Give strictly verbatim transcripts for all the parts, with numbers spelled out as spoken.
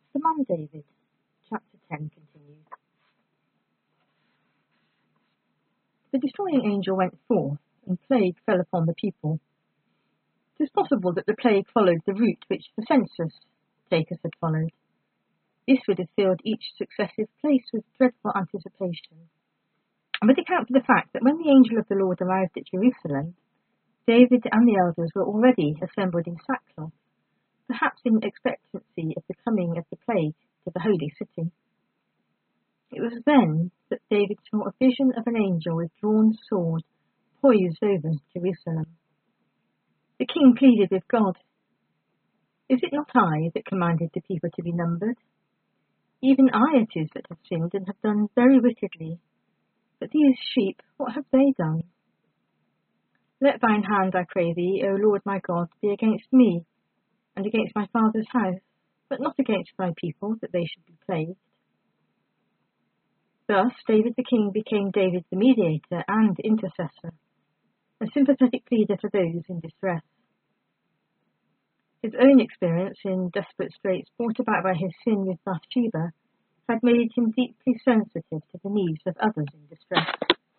The Man David, chapter ten continues. The destroying angel went forth, and plague fell upon the people. It is possible that the plague followed the route which the census takers had followed. This would have filled each successive place with dreadful anticipation, and would account for the fact that when the angel of the Lord arrived at Jerusalem, David and the elders were already assembled in sackcloth, perhaps in expectancy of the coming of the plague to the holy city. It was then that David saw a vision of an angel with drawn sword poised over Jerusalem. The king pleaded with God, "Is it not I that commanded the people to be numbered? Even I it is that have sinned and have done very wickedly. But these sheep, what have they done? Let thine hand, I pray thee, O Lord my God, be against me, and against my father's house, but not against thy people, that they should be plagued." Thus David the king became David the mediator and intercessor, a sympathetic pleader for those in distress. His own experience in desperate straits brought about by his sin with Bathsheba had made him deeply sensitive to the needs of others in distress.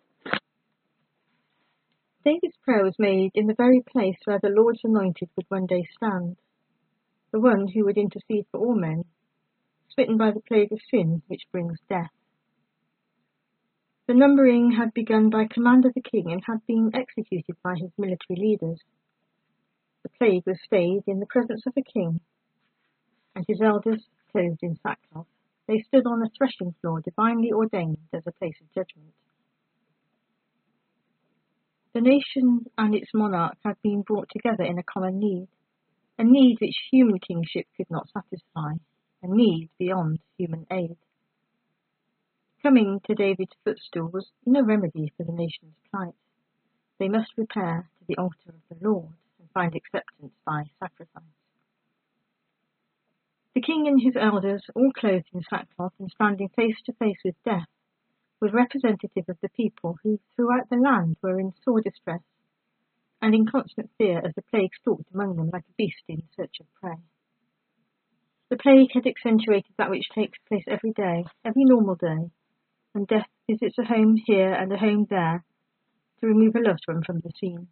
David's prayer was made in the very place where the Lord's anointed would one day stand, the one who would intercede for all men, smitten by the plague of sin which brings death. The numbering had begun by command of the king and had been executed by his military leaders. The plague was stayed in the presence of the king, and his elders, clothed in sackcloth, they stood on a threshing floor divinely ordained as a place of judgment. The nation and its monarch had been brought together in a common need, a need which human kingship could not satisfy, a need beyond human aid. Coming to David's footstool was no remedy for the nation's plight. They must repair to the altar of the Lord and find acceptance by sacrifice. The king and his elders, all clothed in sackcloth and standing face to face with death, were representative of the people who throughout the land were in sore distress and in constant fear as the plague stalked among them like a beast in search of prey. The plague had accentuated that which takes place every day, every normal day, and death visits a home here and a home there to remove a loved one from the scene.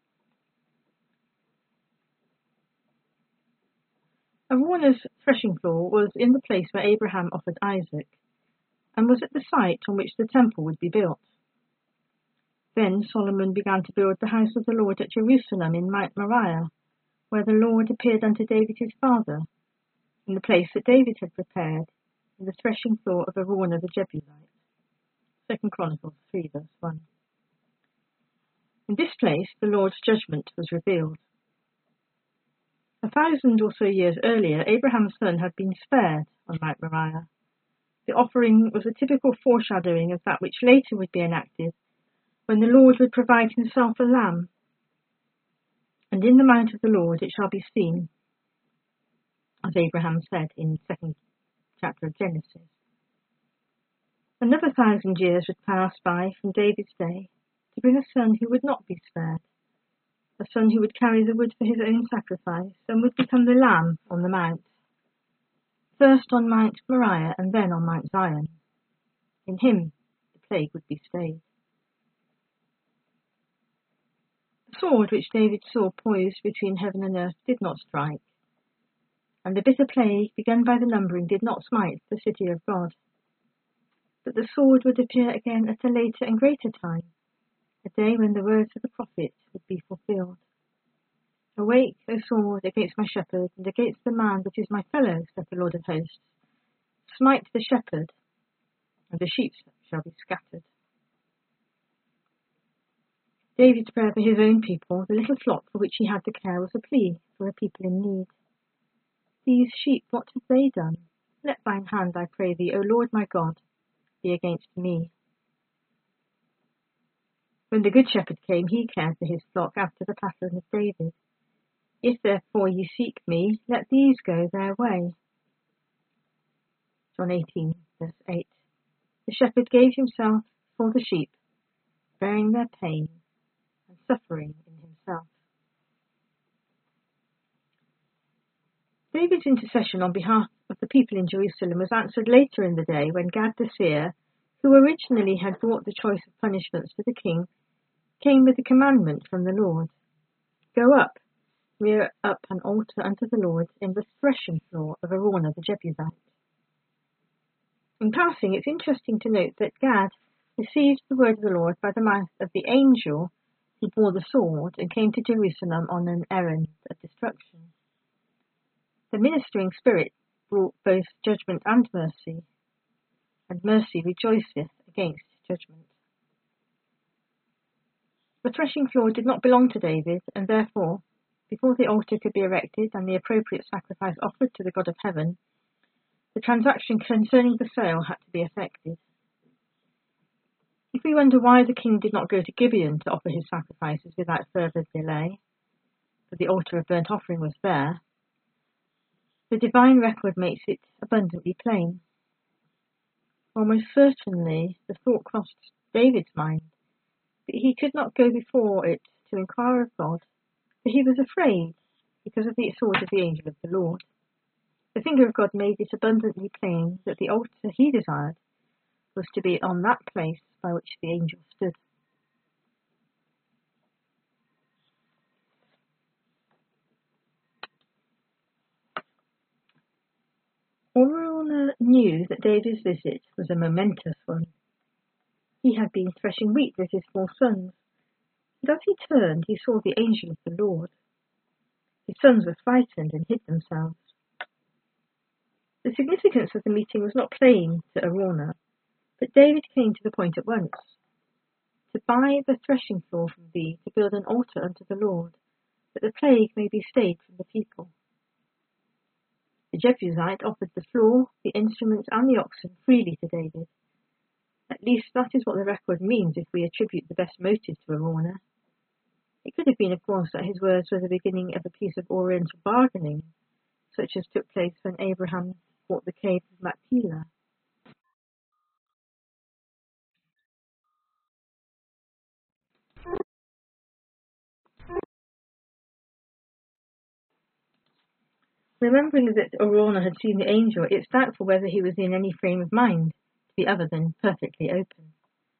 Araunah's threshing floor was in the place where Abraham offered Isaac, and was at the site on which the temple would be built. Then Solomon began to build the house of the Lord at Jerusalem in Mount Moriah, where the Lord appeared unto David his father, in the place that David had prepared, in the threshing floor of Araunah the Jebusite. Second Chronicles three, verse one. In this place the Lord's judgment was revealed. A thousand or so years earlier, Abraham's son had been spared on Mount Moriah. The offering was a typical foreshadowing of that which later would be enacted, when the Lord would provide himself a lamb. And in the mount of the Lord it shall be seen, as Abraham said in the second chapter of Genesis. Another thousand years would pass by from David's day to bring a son who would not be spared, a son who would carry the wood for his own sacrifice and would become the lamb on the mount, first on Mount Moriah and then on Mount Zion. In him the plague would be stayed. The sword which David saw poised between heaven and earth did not strike, and the bitter plague begun by the numbering did not smite the city of God. But the sword would appear again at a later and greater time, a day when the words of the prophet would be fulfilled. Awake, O sword, against my shepherd, and against the man that is my fellow, saith the Lord of hosts. Smite the shepherd, and the sheep shall be scattered. David's prayer for his own people, the little flock for which he had to care, was a plea for a people in need. These sheep, what have they done? Let thine hand, I pray thee, O Lord my God, be against me. When the good shepherd came, he cared for his flock after the pattern of David. If therefore ye seek me, let these go their way. John eighteen, verse eight. The shepherd gave himself for the sheep, bearing their pain and suffering in himself. David's intercession on behalf of the people in Jerusalem was answered later in the day when Gad the seer, who originally had brought the choice of punishments to the king, came with a commandment from the Lord. Go up, rear up an altar unto the Lord in the threshing floor of Araunah the Jebusite. In passing, it's interesting to note that Gad received the word of the Lord by the mouth of the angel who bore the sword and came to Jerusalem on an errand of destruction. The ministering spirit brought both judgment and mercy, and mercy rejoiceth against judgment. The threshing floor did not belong to David, and therefore, before the altar could be erected and the appropriate sacrifice offered to the God of heaven, the transaction concerning the sale had to be effected. If we wonder why the king did not go to Gibeon to offer his sacrifices without further delay, for the altar of burnt offering was there, the divine record makes it abundantly plain. Almost certainly the thought crossed David's mind, but he could not go before it to inquire of God, for he was afraid because of the sword of the angel of the Lord. The finger of God made it abundantly plain that the altar he desired was to be on that place by which the angel stood. Araunah knew that David's visit was a momentous one. He had been threshing wheat with his four sons, and as he turned he saw the angel of the Lord. His sons were frightened and hid themselves. The significance of the meeting was not plain to Araunah, but David came to the point at once. To buy the threshing floor from thee, to build an altar unto the Lord, that the plague may be stayed from the people. The Jebusite offered the floor, the instruments, and the oxen freely to David. At least that is what the record means if we attribute the best motive to Araunah. It could have been, of course, that his words were the beginning of a piece of Oriental bargaining, such as took place when Abraham bought the cave of Machpelah. Remembering that Araunah had seen the angel, it's doubtful whether he was in any frame of mind to be other than perfectly open.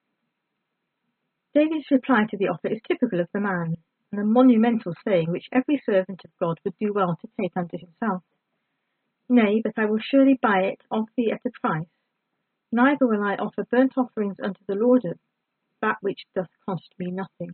David's reply to the offer is typical of the man, and a monumental saying which every servant of God would do well to take unto himself. Nay, but I will surely buy it of thee at a price, neither will I offer burnt offerings unto the Lord of that which doth cost me nothing.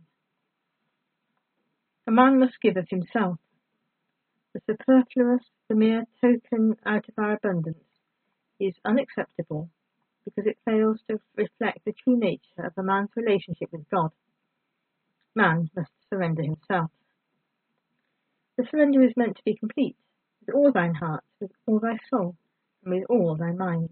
A man must give of himself. The superfluous, the mere token out of our abundance, is unacceptable because it fails to reflect the true nature of a man's relationship with God. Man must surrender himself. The surrender is meant to be complete, with all thine heart, with all thy soul, and with all thy mind.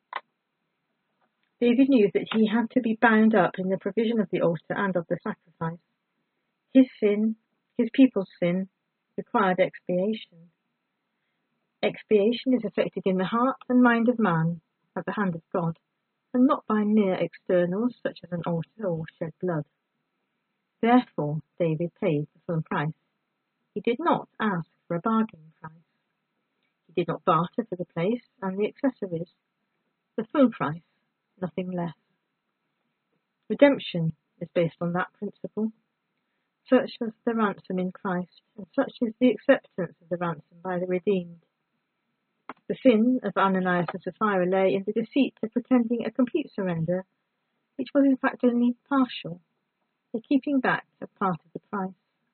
David knew that he had to be bound up in the provision of the altar and of the sacrifice. His sin, his people's sin, required expiation. Expiation is effected in the heart and mind of man at the hand of God, and not by mere externals such as an altar or shed blood. Therefore David paid the full price. He did not ask for a bargain price. He did not barter for the place and the accessories. The full price, nothing less. Redemption is based on that principle. Such was the ransom in Christ, and such is the acceptance of the ransom by the redeemed. The sin of Ananias and Sapphira lay in the deceit of pretending a complete surrender, which was in fact only partial, the keeping back a part of the price.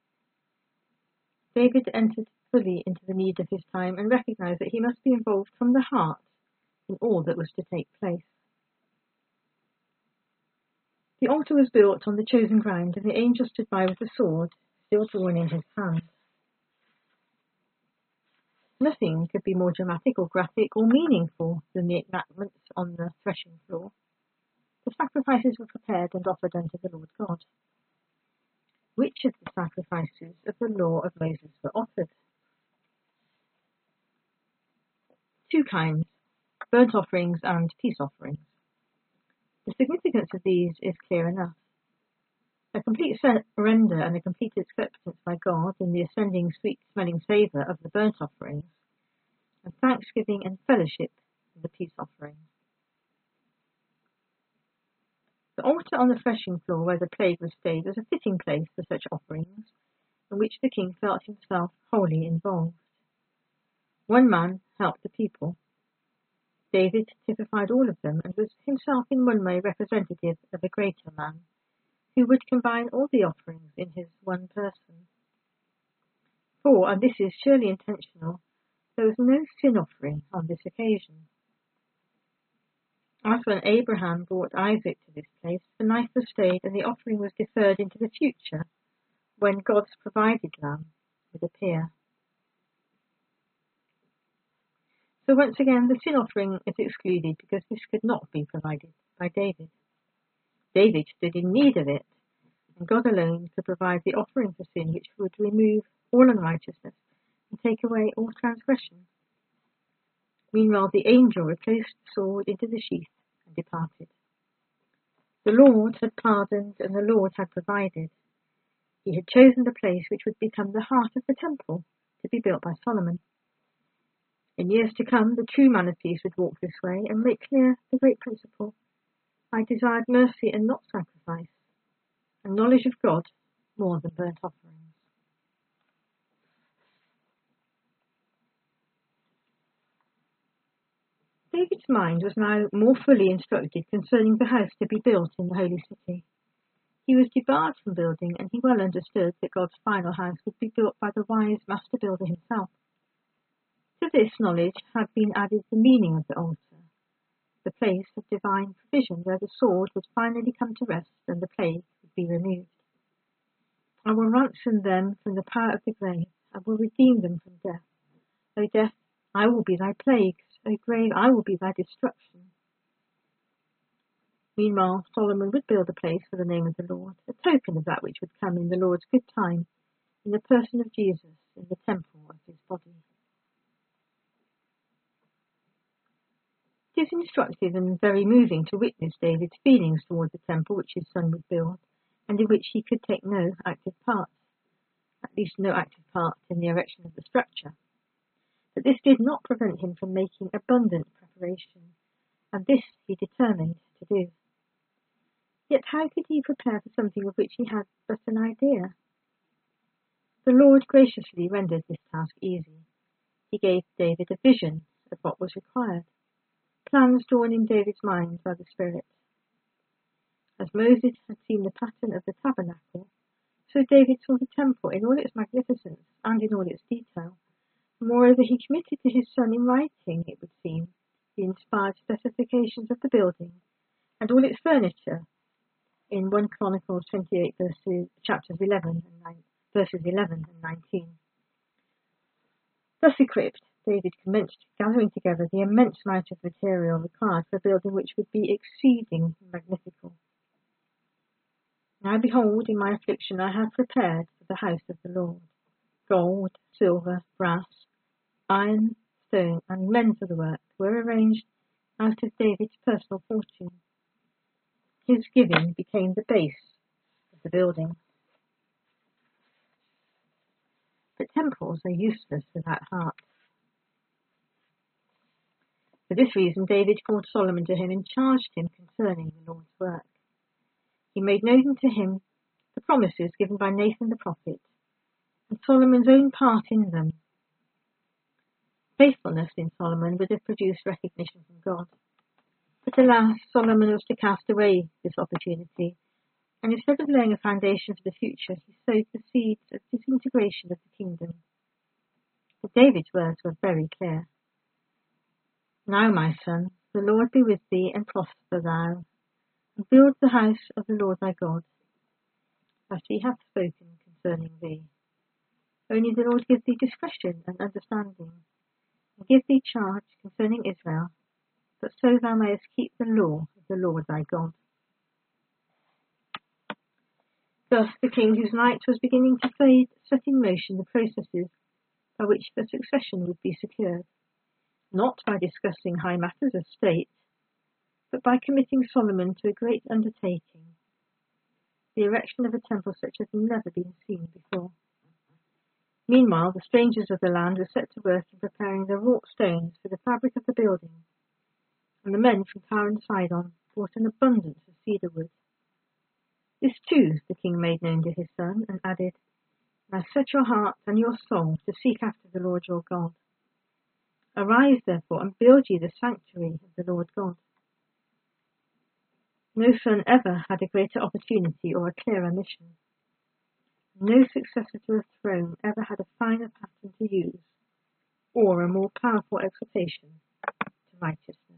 David entered fully into the need of his time and recognized that he must be involved from the heart in all that was to take place. The altar was built on the chosen ground, and the angel stood by with the sword, still drawn in his hand. Nothing could be more dramatic or graphic or meaningful than the enactments on the threshing floor. The sacrifices were prepared and offered unto the Lord God. Which of the sacrifices of the law of Moses were offered? Two kinds, burnt offerings and peace offerings. The significance of these is clear enough. A complete surrender and a complete acceptance by God in the ascending, sweet-smelling savour of the burnt offerings and thanksgiving and fellowship and the peace offering. The altar on the threshing floor where the plague was stayed was a fitting place for such offerings, in which the king felt himself wholly involved. One man helped the people. David typified all of them and was himself in one way representative of a greater man, who would combine all the offerings in his one person. For, and this is surely intentional, there was no sin offering on this occasion. As when Abraham brought Isaac to this place, the knife was stayed and the offering was deferred into the future, when God's provided lamb would appear. So once again, the sin offering is excluded because this could not be provided by David. David stood in need of it, and God alone could provide the offering for sin which would remove all unrighteousness and take away all transgression. Meanwhile, the angel replaced the sword into the sheath and departed. The Lord had pardoned and the Lord had provided. He had chosen the place which would become the heart of the temple to be built by Solomon. In years to come, the true man of peace would walk this way and make clear the great principle: I desired mercy and not sacrifice, and knowledge of God more than burnt offerings. David's mind was now more fully instructed concerning the house to be built in the holy city. He was debarred from building, and he well understood that God's final house would be built by the wise master builder himself. To this knowledge had been added the meaning of the altar, the place of divine provision where the sword would finally come to rest and the plague would be removed. I will ransom them from the power of the grave, I will redeem them from death. O death, I will be thy plagues, O grave, I will be thy destruction. Meanwhile, Solomon would build a place for the name of the Lord, a token of that which would come in the Lord's good time, in the person of Jesus, in the temple of his body. It is instructive and very moving to witness David's feelings towards the temple which his son would build, and in which he could take no active part, at least no active part in the erection of the structure. But this did not prevent him from making abundant preparation, and this he determined to do. Yet how could he prepare for something of which he had but an idea? The Lord graciously rendered this task easy. He gave David a vision of what was required, plans drawn in David's mind by the Spirit. As Moses had seen the pattern of the tabernacle, so David saw the temple in all its magnificence and in all its detail. Moreover, he committed to his son in writing, it would seem, the inspired specifications of the building and all its furniture in First Chronicles twenty-eight, verses, chapters eleven and nine, verses eleven and nineteen. Thus equipped, David commenced gathering together the immense amount of material required for a building which would be exceeding magnificent. Now behold, in my affliction I have prepared for the house of the Lord gold, silver, brass, iron, stone, and men for the work were arranged out of David's personal fortune. His giving became the base of the building. But temples are useless without heart. For this reason, David called Solomon to him and charged him concerning the Lord's work. He made known to him the promises given by Nathan the prophet, and Solomon's own part in them. Faithfulness in Solomon would have produced recognition from God. But alas, Solomon was to cast away this opportunity, and instead of laying a foundation for the future, he sowed the seeds of disintegration of the kingdom. But David's words were very clear. Now, my son, the Lord be with thee, and prosper thou, and build the house of the Lord thy God, as he hath spoken concerning thee. Only the Lord give thee discretion and understanding, and give thee charge concerning Israel, that so thou mayest keep the law of the Lord thy God. Thus the king, whose light was beginning to fade, set in motion the processes by which the succession would be secured, not by discussing high matters of state, but by committing Solomon to a great undertaking, the erection of a temple such as had never been seen before. Meanwhile, the strangers of the land were set to work in preparing the wrought stones for the fabric of the building, and the men from Tyre and Sidon brought an abundance of cedar wood. This too the king made known to his son, and added, Now set your heart and your soul to seek after the Lord your God. Arise, therefore, and build ye the sanctuary of the Lord God. No son ever had a greater opportunity or a clearer mission. No successor to a throne ever had a finer pattern to use, or a more powerful exhortation to righteousness.